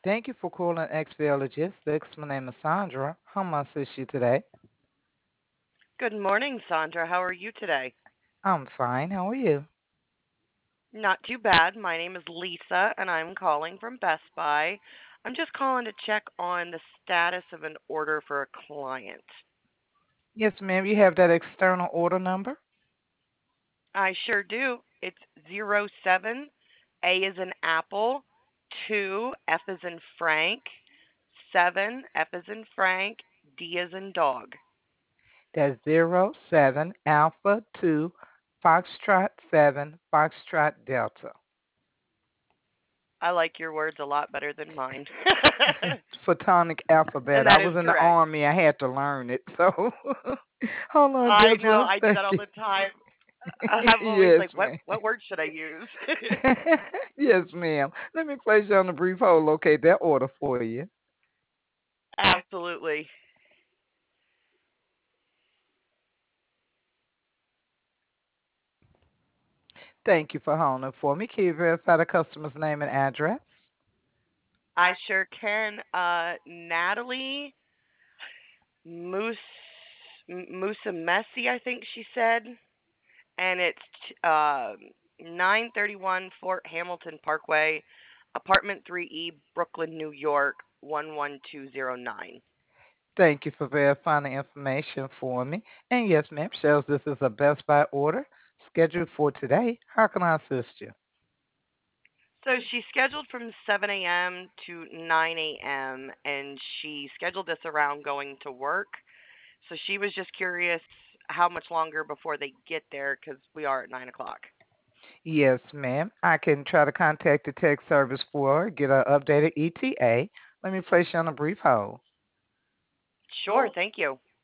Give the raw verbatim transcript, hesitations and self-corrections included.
Thank you for calling X V L Logistics. My name is Sandra. How may I assist you today? Good morning, Sandra. How are you today? I'm fine. How are you? Not too bad. My name is Lisa, and I'm calling from Best Buy. I'm just calling to check on the status of an order for a client. Yes, ma'am. You have that external order number? I sure do. It's zero seven. A is in apple, two, F is in Frank, seven, F is in Frank, D is in dog. That's zero seven Alpha two Foxtrot seven Foxtrot Delta. I like your words a lot better than mine. Photonic alphabet. And I that is was in the correct. army. I had to learn it. So hold on I just know. one I do that all second. the time. I'm always Yes, like, what ma'am. what word should I use? Yes, ma'am. Let me place you on a brief hold. Locate that order for you. Absolutely. Thank you for holding for me. Can you verify the customer's name and address? I sure can. Uh, Natalie Moose Musamesi, I think she said, and it's uh, nine thirty-one Fort Hamilton Parkway, apartment three E, Brooklyn, New York one one two zero nine. Thank you for verifying the information for me. And yes, ma'am, shows this is a Best Buy order scheduled for today. How can I assist you? So she scheduled from seven a m to nine a m and she scheduled this around going to work. So she was just curious how much longer before they get there because we are at nine o'clock. Yes, ma'am. I can try to contact the tech service for her, get an updated E T A. Let me place you on a brief hold. Sure, thank you.